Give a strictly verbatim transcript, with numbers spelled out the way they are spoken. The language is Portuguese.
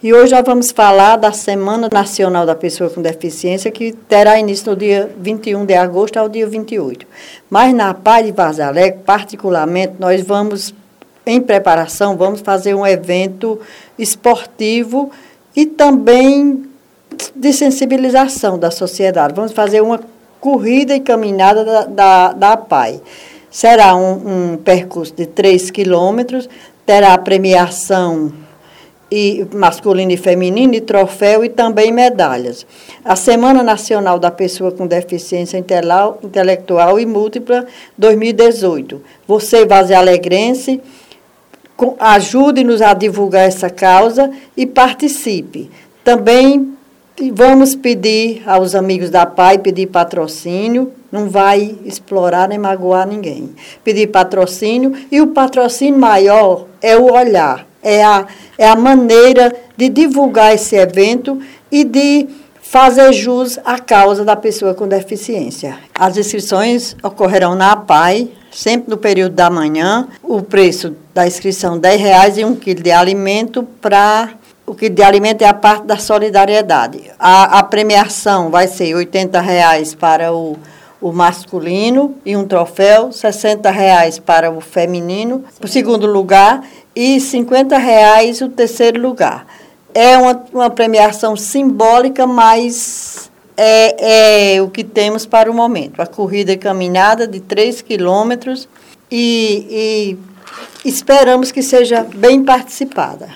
E hoje nós vamos falar da Semana Nacional da Pessoa com Deficiência, que terá início no dia vinte e um de agosto ao dia vinte e oito. Mas na A P A I de Várzea Alegre, particularmente, nós vamos, em preparação, vamos fazer um evento esportivo e também de sensibilização da sociedade. Vamos fazer uma corrida e caminhada da, da, da A P A I. Será um, um percurso de três quilômetros, terá premiação e masculino e feminino, e troféu e também medalhas. A Semana Nacional da Pessoa com Deficiência Intelectual e Múltipla dois mil e dezoito. Você, varzealegrense, ajude-nos a divulgar essa causa e participe. Também vamos pedir aos amigos da A P A I, pedir patrocínio, não vai explorar nem magoar ninguém. Pedir patrocínio, e o patrocínio maior é o olhar. É a, é a maneira de divulgar esse evento e de fazer jus à causa da pessoa com deficiência. As inscrições ocorrerão na A P A I, sempre no período da manhã. O preço da inscrição, dez reais, e um quilo de alimento para... O quilo de alimento é a parte da solidariedade. A, a premiação vai ser oitenta reais para o, o masculino e um troféu, sessenta reais para o feminino, o segundo lugar, e cinquenta reais o terceiro lugar. É uma, uma premiação simbólica, mas é, é o que temos para o momento. A corrida e caminhada de três quilômetros e, e esperamos que seja bem participada.